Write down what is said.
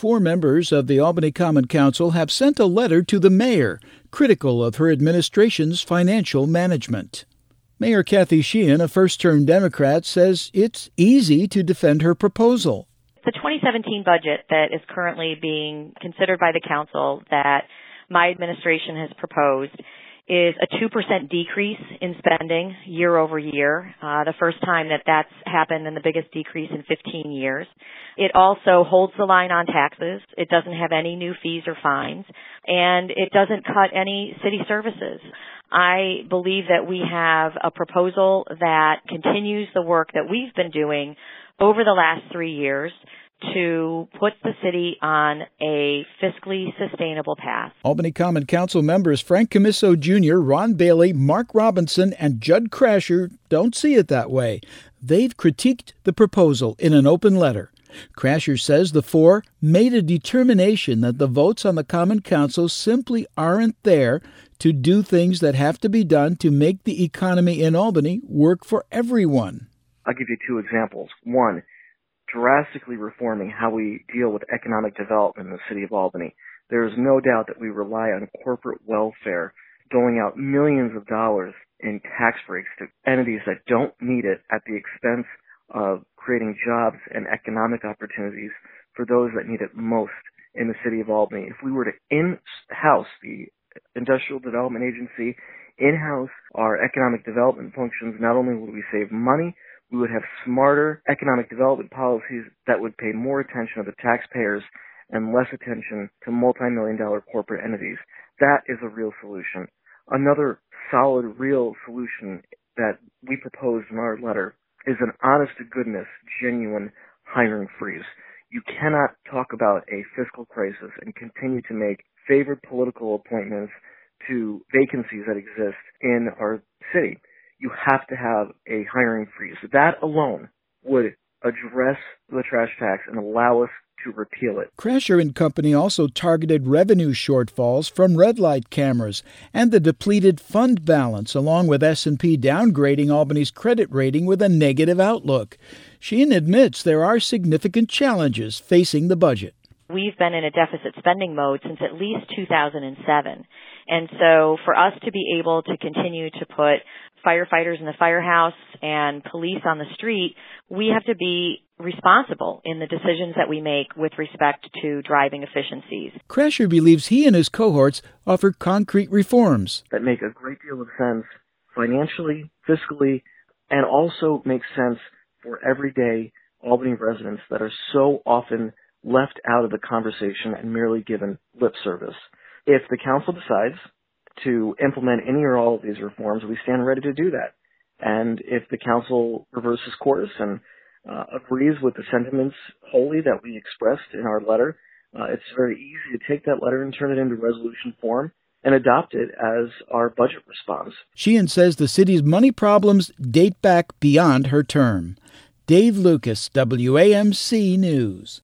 4 members of the Albany Common Council have sent a letter to the mayor critical of her administration's financial management. Mayor Kathy Sheehan, a first-term Democrat, says it's easy to defend her proposal. The 2017 budget that is currently being considered by the council that my administration has proposed is a 2% decrease in spending year over year, the first time that that's happened and the biggest decrease in 15 years. It also holds the line on taxes. It doesn't have any new fees or fines, and it doesn't cut any city services. I believe that we have a proposal that continues the work that we've been doing over the last 3 years to put the city on a fiscally sustainable path. Albany Common Council members Frank Camisso Jr., Ron Bailey, Mark Robinson, and Judd Crasher don't see it that way. They've critiqued the proposal in an open letter. Crasher says the 4 made a determination that the votes on the Common Council simply aren't there to do things that have to be done to make the economy in Albany work for everyone. I'll give you 2 examples. One, drastically reforming how we deal with economic development in the city of Albany. There is no doubt that we rely on corporate welfare, doling out millions of dollars in tax breaks to entities that don't need it at the expense of creating jobs and economic opportunities for those that need it most in the city of Albany. If we were to in-house the Industrial Development Agency, in-house our economic development functions, not only would we save money, we would have smarter economic development policies that would pay more attention to the taxpayers and less attention to multi-million-dollar corporate entities. That is a real solution. Another solid, real solution that we proposed in our letter is an honest-to-goodness, genuine hiring freeze. You cannot talk about a fiscal crisis and continue to make favored political appointments to vacancies that exist in our city. You have to have a hiring freeze. That alone would address the trash tax and allow us to repeal it. Crasher and company also targeted revenue shortfalls from red light cameras and the depleted fund balance, along with S&P downgrading Albany's credit rating with a negative outlook. Sheehan admits there are significant challenges facing the budget. We've been in a deficit spending mode since at least 2007. And so for us to be able to continue to put firefighters in the firehouse and police on the street, we have to be responsible in the decisions that we make with respect to driving efficiencies. Crasher believes he and his cohorts offer concrete reforms that make a great deal of sense financially, fiscally, and also make sense for everyday Albany residents that are so often left out of the conversation and merely given lip service. If the council decides to implement any or all of these reforms, we stand ready to do that. And if the council reverses course and agrees with the sentiments wholly that we expressed in our letter, it's very easy to take that letter and turn it into resolution form and adopt it as our budget response. Sheehan says the city's money problems date back beyond her term. Dave Lucas, WAMC News.